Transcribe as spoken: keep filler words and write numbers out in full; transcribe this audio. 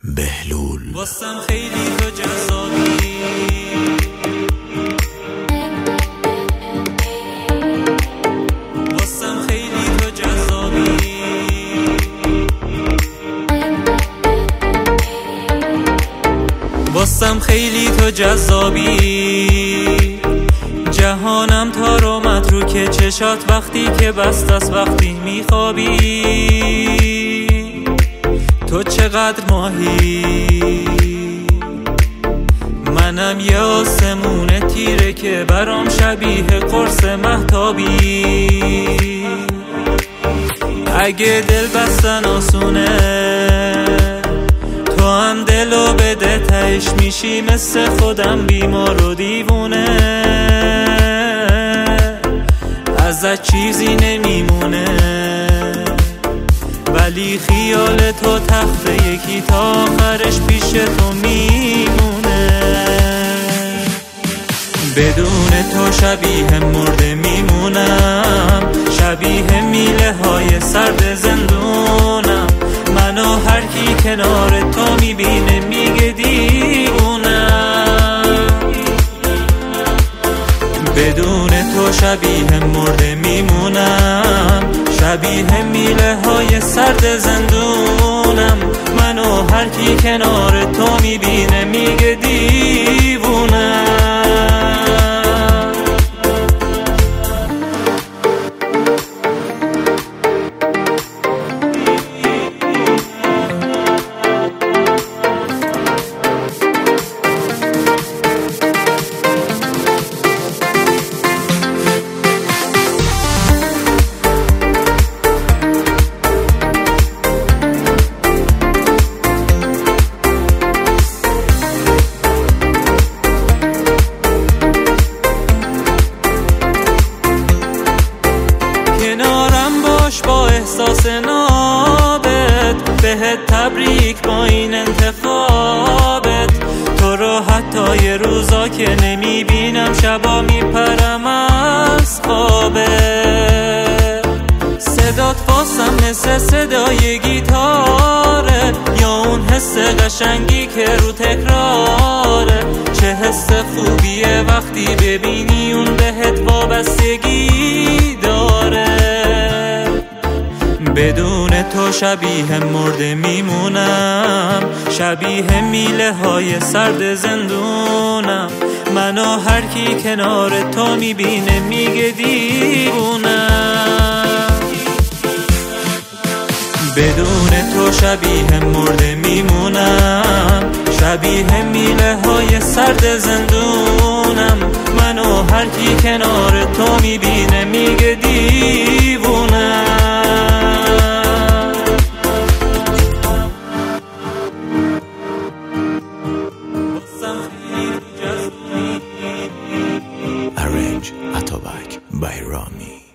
بهلول. واسم خیلی تو جذابی، واسم خیلی تو جذابی، واسم خیلی تو جذابی. جهانم تار و متروکه چشات وقتی که بست است، وقتی میخوابی. تو چقدر ماهی، منم یه آسمون تیره که برام شبیه قرص مهتابی. اگه دل بستن آسونه، تو هم دلو بده تهش میشی مثل خودم بیمار و دیوونه. ازت چیزی نمیمونه، ولی خیال تو تخت یکی تا آخرش پیش تو میمونه. بدون تو شبیه مرده میمونم، شبیه میله های سرد زندونم. منو هر کی کنار تو میبینه میگه دیوونم. بدون تو شبیه مرده میمونم، شبیه میله های سرد زندونم. منو هر کی کنار تو میبینه میگه دیوونم. با احساس نابت بهت تبریک با این انتخابت. تو رو حتی یه روزا که نمیبینم شبا میپرم از خوابت. صدات واسم مثل صدای گیتاره، یا اون حس قشنگی که رو تکراره. چه حس خوبیه وقتی ببینی اون بهت وابستگی داره. بدون تو شبیه مرده میمونم، شبیه میله های سرد زندونم. منو هر کی کنار تو میبینه میگه دیوونم. بدون تو شبیه مرده میمونم، شبیه میله های سرد زندونم. منو هر کی کنار تو میبینه میگه دیوونم. Arrange Atobak by Rami.